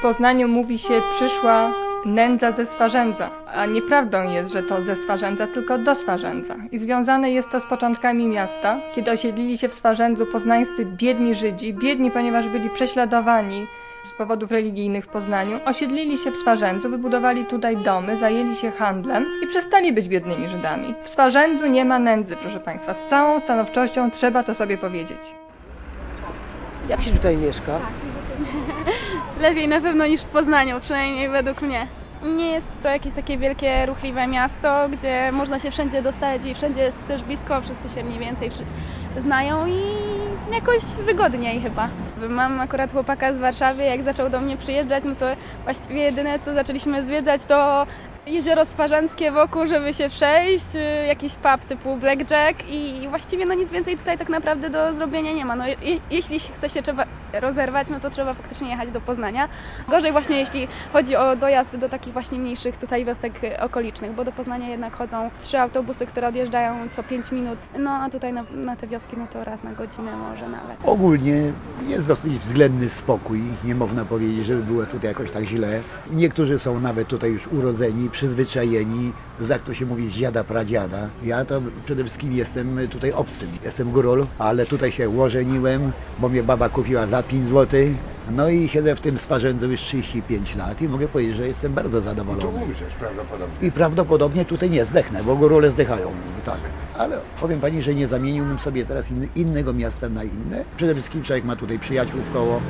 Poznaniu mówi się przyszła nędza ze Swarzędza, a nieprawdą jest, że to ze Swarzędza, tylko do Swarzędza. I związane jest to z początkami miasta, kiedy osiedlili się w Swarzędzu poznańscy biedni Żydzi, biedni, ponieważ byli prześladowani z powodów religijnych w Poznaniu, osiedlili się w Swarzędzu, wybudowali tutaj domy, zajęli się handlem i przestali być biednymi Żydami. W Swarzędzu nie ma nędzy, proszę Państwa, z całą stanowczością trzeba to sobie powiedzieć. Jak się tutaj mieszka? Lepiej na pewno niż w Poznaniu, przynajmniej według mnie. Nie jest to jakieś takie wielkie, ruchliwe miasto, gdzie można się wszędzie dostać i wszędzie jest też blisko, wszyscy się mniej więcej znają i jakoś wygodniej chyba. Mam akurat chłopaka z Warszawy, jak zaczął do mnie przyjeżdżać, no to właściwie jedyne co zaczęliśmy zwiedzać to jezioro Swarzędzkie wokół, żeby się przejść, jakiś pub typu Blackjack i właściwie no nic więcej tutaj tak naprawdę do zrobienia nie ma. No, jeśli chce się trzeba rozerwać, no to trzeba faktycznie jechać do Poznania. Gorzej właśnie jeśli chodzi o dojazd do takich właśnie mniejszych tutaj wiosek okolicznych, bo do Poznania jednak chodzą 3 autobusy, które odjeżdżają co 5 minut, no a tutaj na te wioski no to raz na godzinę może nawet. Ogólnie jest dosyć względny spokój, nie można powiedzieć, żeby było tutaj jakoś tak źle. Niektórzy są nawet tutaj już urodzeni, przyzwyczajeni, jak to się mówi, z dziada pradziada. Ja to przede wszystkim jestem tutaj obcym. Jestem górol, ale tutaj się ożeniłem, bo mnie baba kupiła za 5 zł. No i siedzę w tym Swarzędzu już 35 lat i mogę powiedzieć, że jestem bardzo zadowolony. Tu umrzesz prawdopodobnie. I prawdopodobnie tutaj nie zdechnę, bo górole zdychają, tak. Ale powiem Pani, że nie zamieniłbym sobie teraz innego miasta na inne. Przede wszystkim człowiek ma tutaj przyjaciół w koło.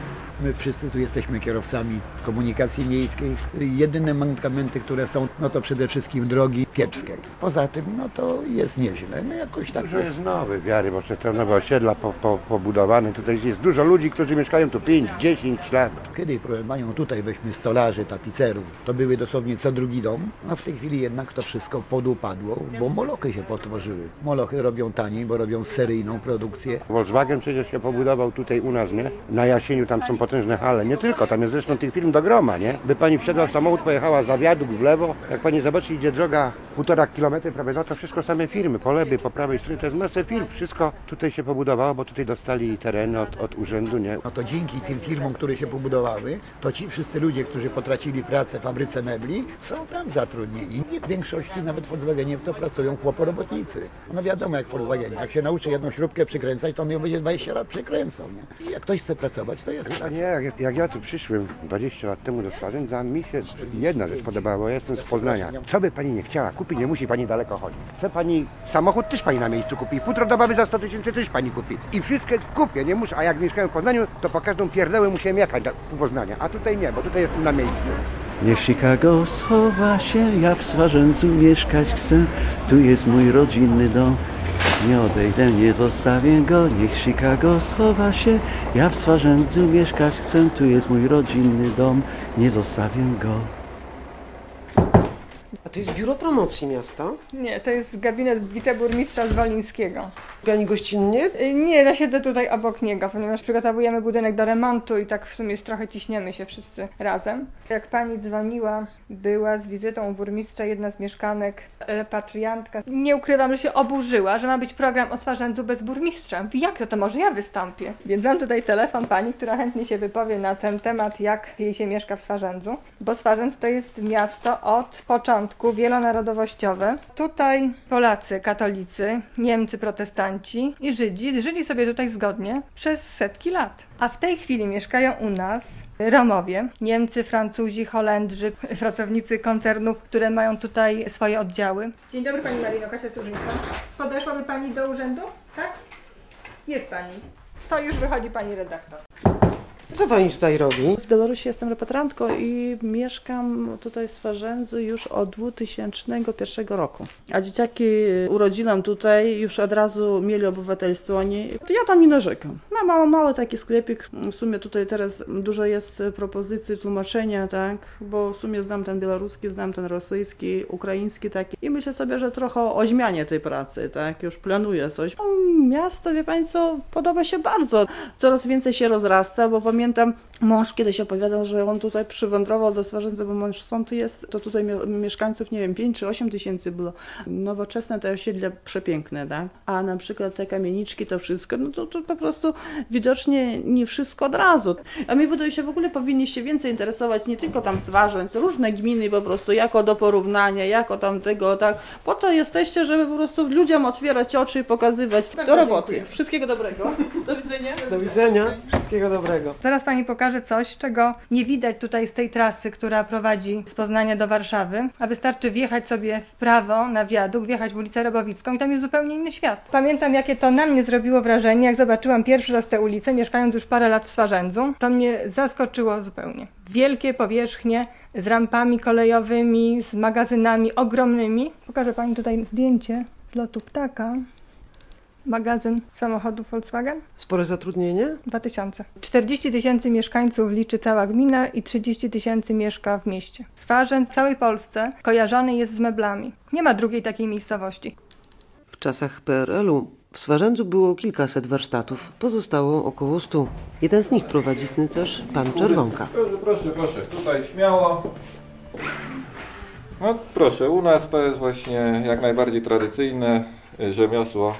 My wszyscy tu jesteśmy kierowcami komunikacji miejskiej. Jedyne mankamenty, które są, no to przede wszystkim drogi kiepskie. Poza tym, no to jest nieźle. No jakoś tak Dużo jest nowych, wiary, bo te nowe osiedla pobudowane. Tutaj jest dużo ludzi, którzy mieszkają tu 5-10 lat. Kiedy, proszę Panią, tutaj weźmy stolarzy, tapicerów, to były dosłownie co drugi dom. No w tej chwili jednak to wszystko podupadło, bo molochy się potworzyły. Molochy robią taniej, bo robią seryjną produkcję. Volkswagen przecież się pobudował tutaj u nas, nie? Na Jasieniu tam są potężne hale. Nie tylko, tam jest zresztą tych firm do groma, nie? By Pani wsiadła w samochód, pojechała za wiadukt w lewo. Jak Pani zobaczy, idzie droga 1,5 kilometra prawie, no to wszystko same firmy. Po lewej, po prawej stronie, to jest masę firm. Wszystko tutaj się pobudowało, bo tutaj dostali tereny od urzędu, nie? No to dzięki tym firmom, które się pobudowały, to ci wszyscy ludzie, którzy potracili pracę w fabryce mebli, są tam zatrudnieni. W większości nawet w Volkswagenie to pracują chłoporobotnicy. No wiadomo, jak w Volkswagenie, jak się nauczy jedną śrubkę przykręcać, to on ją będzie 20 lat przykręcał, nie? I jak ktoś chce pracować, to jest A praca. nie, jak ja tu przyszłem 20 lat temu do Swarzędza, mi się jedna rzecz podobała, bo ja jestem z Poznania. Co by Pani nie chciała kupić, nie musi Pani daleko chodzić. Chce Pani samochód, też Pani na miejscu kupi. Futro dobowy za 100 000 też Pani kupi. I wszystko jest w kupie, nie muszę. A jak mieszkałem w Poznaniu, to po każdą pierdełę musiałem jechać do Poznania. A tutaj nie, bo tutaj jestem na miejscu. Niech Chicago schowa się, ja w Swarzędzu mieszkać chcę. Tu jest mój rodzinny dom. Nie odejdę, nie zostawię go, niech Chicago schowa się. Ja w Swarzędzu mieszkać chcę, tu jest mój rodzinny dom, nie zostawię go. A to jest biuro promocji miasta? Nie, to jest gabinet wiceburmistrza z Wolińskiego. Pani gościnnie? Nie, ja siedzę tutaj obok niego, ponieważ przygotowujemy budynek do remontu i tak w sumie trochę ciśniemy się wszyscy razem. Jak pani dzwoniła, była z wizytą u burmistrza jedna z mieszkanek, repatriantka. Nie ukrywam, że się oburzyła, że ma być program o Swarzędzu bez burmistrza. Mówi, jak to może ja wystąpię? Więc mam tutaj telefon pani, która chętnie się wypowie na ten temat, jak jej się mieszka w Swarzędzu. Bo Swarzędz to jest miasto od początku wielonarodowościowe. Tutaj Polacy, katolicy, Niemcy, protestanci i Żydzi żyli sobie tutaj zgodnie przez setki lat. A w tej chwili mieszkają u nas Romowie, Niemcy, Francuzi, Holendrzy, pracownicy koncernów, które mają tutaj swoje oddziały. Dzień dobry Pani Marino, Kasia Służyńska. Podeszłaby Pani do urzędu? Tak? Jest Pani. To już wychodzi Pani redaktor. Co Pani tutaj robi? Z Białorusi jestem repatriantką i mieszkam tutaj w Swarzędzu już od 2001 roku. A dzieciaki urodziłam tutaj, już od razu mieli obywatelstwo oni. To ja tam nie narzekam. Mam mały taki sklepik. W sumie tutaj teraz dużo jest propozycji tłumaczenia, tak? Bo w sumie znam ten białoruski, znam ten rosyjski, ukraiński taki. I myślę sobie, że trochę o zmianie tej pracy, tak? Już planuję coś. Miasto, wie Pani co, podoba się bardzo. Coraz więcej się rozrasta, bo pamiętam, mąż kiedyś opowiadał, że on tutaj przywędrował do Swarzędza, bo mąż stąd jest, to tutaj mieszkańców, nie wiem, 5 czy 8 tysięcy było. Nowoczesne te osiedle przepiękne, tak? A na przykład te kamieniczki, to wszystko, no to po prostu widocznie nie wszystko od razu. A mi wydaje się, w ogóle powinni się więcej interesować nie tylko tam Swarzędz, różne gminy po prostu, jako do porównania, jako tam tego, tak. Po to jesteście, żeby po prostu ludziom otwierać oczy i pokazywać. Do roboty. Dziękuję. Wszystkiego dobrego. Do widzenia. Do widzenia. Wszystkiego dobrego. Zaraz Pani pokaże coś, czego nie widać tutaj z tej trasy, która prowadzi z Poznania do Warszawy, a wystarczy wjechać sobie w prawo na wiadukt, wjechać w ulicę Robowicką i tam jest zupełnie inny świat. Pamiętam, jakie to na mnie zrobiło wrażenie, jak zobaczyłam pierwszy raz tę ulicę, mieszkając już parę lat w Swarzędzu. To mnie zaskoczyło zupełnie. Wielkie powierzchnie z rampami kolejowymi, z magazynami ogromnymi. Pokażę Pani tutaj zdjęcie z lotu ptaka. Magazyn samochodów Volkswagen. Spore zatrudnienie? 2000. 40 000 mieszkańców liczy cała gmina i 30 000 mieszka w mieście. Swarzędz w całej Polsce kojarzony jest z meblami. Nie ma drugiej takiej miejscowości. W czasach PRL-u w Swarzędzu było kilkaset warsztatów, pozostało około 100. Jeden z nich prowadzi snycarz pan Czerwonka. Proszę, tutaj śmiało. No proszę, u nas to jest właśnie jak najbardziej tradycyjne rzemiosło.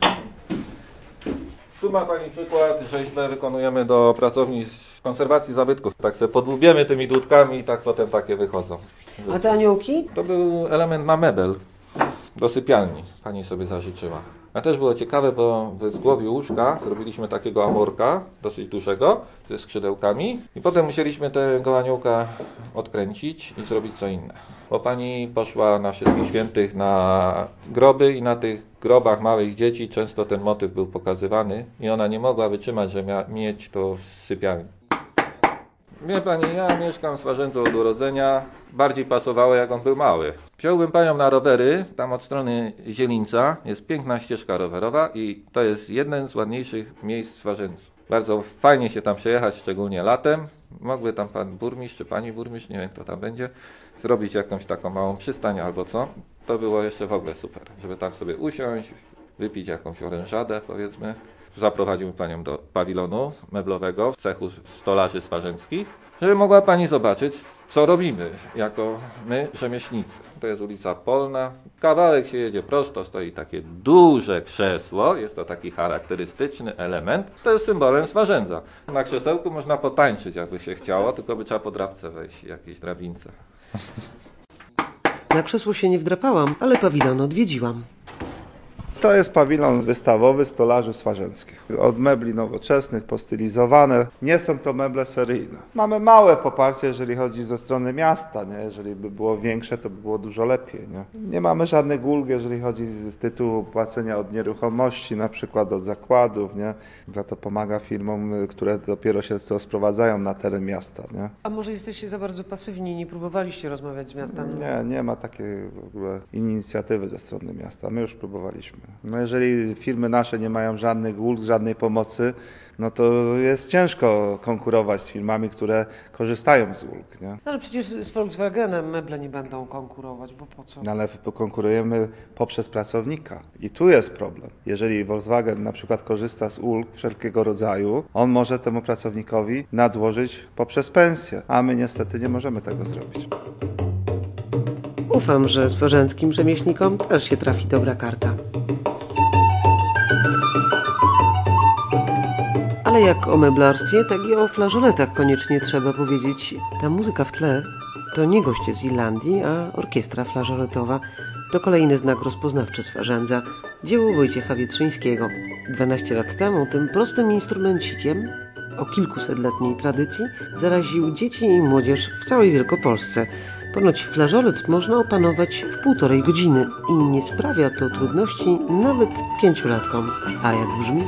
Tu ma Pani przykład, rzeźbę wykonujemy do pracowni konserwacji zabytków. Tak sobie podłubiemy tymi dłutkami i tak potem takie wychodzą. A te aniołki? To był element na mebel do sypialni, Pani sobie zażyczyła. A też było ciekawe, bo w zgłowiu łóżka zrobiliśmy takiego amorka, dosyć dużego, ze skrzydełkami. I potem musieliśmy tego aniołka odkręcić i zrobić co inne. Bo Pani poszła na Wszystkich Świętych na groby i na tych grobach małych dzieci często ten motyw był pokazywany i ona nie mogła wytrzymać, że mieć to w sypialni. Wie Pani, ja mieszkam w Swarzędzu od urodzenia, bardziej pasowało jak on był mały. Wziąłbym Panią na rowery, tam od strony Zielińca jest piękna ścieżka rowerowa i to jest jeden z ładniejszych miejsc w Swarzędzu. Bardzo fajnie się tam przejechać, szczególnie latem. Mógłby tam Pan burmistrz czy Pani burmistrz, nie wiem kto tam będzie, zrobić jakąś taką małą przystań albo co. To było jeszcze w ogóle super, żeby tam sobie usiąść, wypić jakąś orężadę powiedzmy. Zaprowadził Panią do pawilonu meblowego w cechu stolarzy swarzędzkich, żeby mogła Pani zobaczyć, co robimy jako my, rzemieślnicy. To jest ulica Polna, kawałek się jedzie prosto, stoi takie duże krzesło, jest to taki charakterystyczny element, to jest symbolem Swarzędza. Na krzesełku można potańczyć, jakby się chciało, tylko by trzeba po drabce wejść, jakieś drabince. Na krzesło się nie wdrapałam, ale pawilon odwiedziłam. To jest pawilon wystawowy stolarzy swarzędzkich. Od mebli nowoczesnych, postylizowane. Nie są to meble seryjne. Mamy małe poparcie, jeżeli chodzi ze strony miasta. Nie? Jeżeli by było większe, to by było dużo lepiej. Nie mamy żadnych ulg, jeżeli chodzi z tytułu płacenia od nieruchomości, na przykład od zakładów. Nie? Za to pomaga firmom, które dopiero się sprowadzają na teren miasta. Nie? A może jesteście za bardzo pasywni, nie próbowaliście rozmawiać z miastem? Nie ma takiej w ogóle inicjatywy ze strony miasta. My już próbowaliśmy. No jeżeli firmy nasze nie mają żadnych ulg, żadnej pomocy, no to jest ciężko konkurować z firmami, które korzystają z ulg. Nie? Ale przecież z Volkswagenem meble nie będą konkurować, bo po co? Ale konkurujemy poprzez pracownika. I tu jest problem. Jeżeli Volkswagen na przykład korzysta z ulg wszelkiego rodzaju, on może temu pracownikowi nadłożyć poprzez pensję, a my niestety nie możemy tego zrobić. Ufam, że swarzędzkim rzemieślnikom też się trafi dobra karta. Ale jak o meblarstwie, tak i o flażoletach koniecznie trzeba powiedzieć. Ta muzyka w tle to nie goście z Irlandii, a orkiestra flażoletowa. To kolejny znak rozpoznawczy Swarzędza, dzieło Wojciecha Wietrzyńskiego. 12 lat temu tym prostym instrumencikiem o kilkusetletniej tradycji zaraził dzieci i młodzież w całej Wielkopolsce. Ponoć flażolet można opanować w 1,5 godziny i nie sprawia to trudności nawet 5-latkom. A jak brzmi?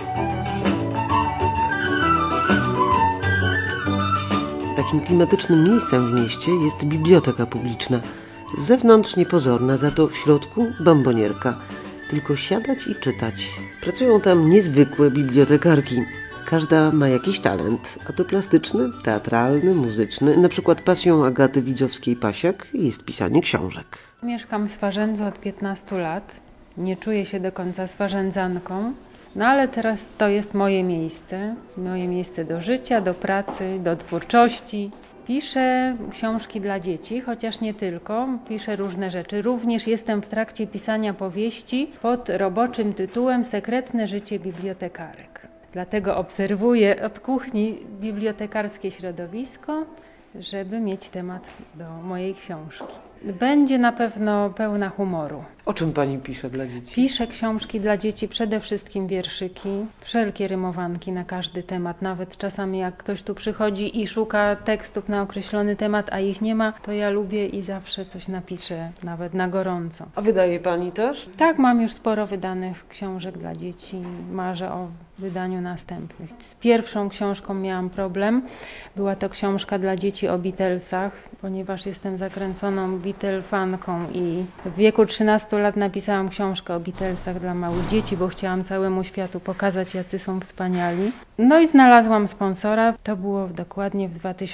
Takim klimatycznym miejscem w mieście jest biblioteka publiczna. Z zewnątrz niepozorna, za to w środku bombonierka. Tylko siadać i czytać. Pracują tam niezwykłe bibliotekarki. Każda ma jakiś talent, a to plastyczny, teatralny, muzyczny. Na przykład pasją Agaty Widzowskiej-Pasiak jest pisanie książek. Mieszkam w Swarzędzu od 15 lat. Nie czuję się do końca swarzędzanką, no ale teraz to jest moje miejsce do życia, do pracy, do twórczości. Piszę książki dla dzieci, chociaż nie tylko, piszę różne rzeczy. Również jestem w trakcie pisania powieści pod roboczym tytułem Sekretne życie bibliotekarek. Dlatego obserwuję od kuchni bibliotekarskie środowisko, żeby mieć temat do mojej książki. Będzie na pewno pełna humoru. O czym pani pisze dla dzieci? Piszę książki dla dzieci, przede wszystkim wierszyki, wszelkie rymowanki na każdy temat. Nawet czasami jak ktoś tu przychodzi i szuka tekstów na określony temat, a ich nie ma, to ja lubię i zawsze coś napiszę, nawet na gorąco. A wydaje pani też? Tak, mam już sporo wydanych książek dla dzieci. Marzę o wydaniu następnych. Z pierwszą książką miałam problem. Była to książka dla dzieci o Beatlesach, ponieważ jestem zakręconą Beatle-fanką i w wieku 13 lat napisałam książkę o Beatlesach dla małych dzieci, bo chciałam całemu światu pokazać, jacy są wspaniali. No i znalazłam sponsora, to było dokładnie w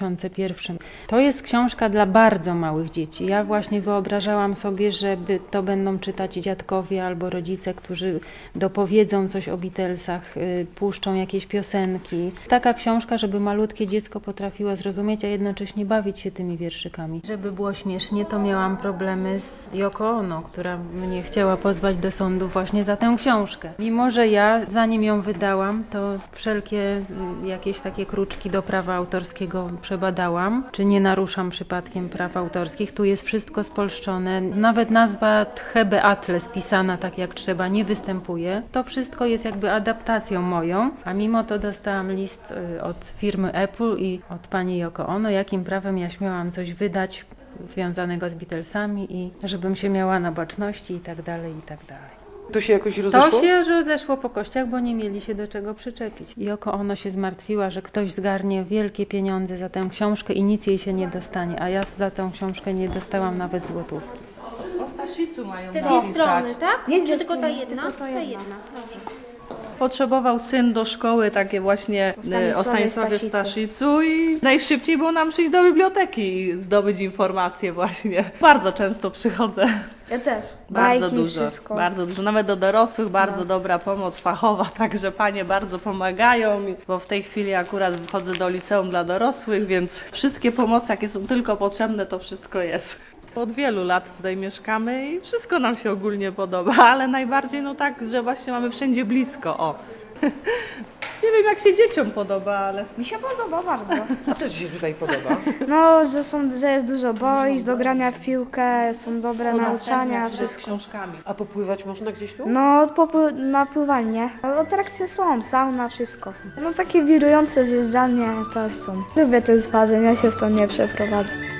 2001. To jest książka dla bardzo małych dzieci. Ja właśnie wyobrażałam sobie, żeby to będą czytać dziadkowie albo rodzice, którzy dopowiedzą coś o Beatlesach, puszczą jakieś piosenki. Taka książka, żeby malutkie dziecko potrafiło zrozumieć, a jednocześnie bawić się tymi wierszykami. Żeby było śmiesznie, to miałam problemy z Yoko Ono, która mnie chciała pozwać do sądu właśnie za tę książkę. Mimo że ja, zanim ją wydałam, to wszelkie jakieś takie kruczki do prawa autorskiego przebadałam, czy nie naruszam przypadkiem praw autorskich. Tu jest wszystko spolszczone. Nawet nazwa Thebe Atlas pisana tak jak trzeba nie występuje. To wszystko jest jakby adaptacją moją, a mimo to dostałam list od firmy Apple i od pani Yoko Ono, jakim prawem ja śmiałam coś wydać związanego z Beatlesami i żebym się miała na baczności i tak dalej, i tak dalej. To się jakoś rozeszło? To się rozeszło po kościach, bo nie mieli się do czego przyczepić. Yoko Ono się zmartwiła, że ktoś zgarnie wielkie pieniądze za tę książkę i nic jej się nie dostanie, a ja za tę książkę nie dostałam nawet złotówki. O Staszicu mają Te napisać. dwie strony, tak? Nie Czy dwie tylko ta strony, jedna? tylko ta jedna. Dobrze. Potrzebował syn do szkoły takie właśnie o Stanisławie Staszicu i najszybciej było nam przyjść do biblioteki i zdobyć informacje właśnie. Bardzo często przychodzę. Ja też. Bardzo Bajki, dużo, wszystko. bardzo dużo. Nawet do dorosłych bardzo dobra pomoc fachowa, także panie bardzo pomagają, bo w tej chwili akurat wchodzę do liceum dla dorosłych, więc wszystkie pomocy, jakie są tylko potrzebne, to wszystko jest. Od wielu lat tutaj mieszkamy i wszystko nam się ogólnie podoba, ale najbardziej no tak, że właśnie mamy wszędzie blisko, o. Nie wiem jak się dzieciom podoba, ale... Mi się podoba bardzo. A co ci się tutaj podoba? No, że jest dużo boisk do grania w piłkę, są dobre nauczania, z wszystko. książkami. A popływać można gdzieś tu? No, na pływanie. Atrakcje są, sauna, wszystko. No takie wirujące zjeżdżalnie też są. Lubię te zważenia, się stąd nie przeprowadzę.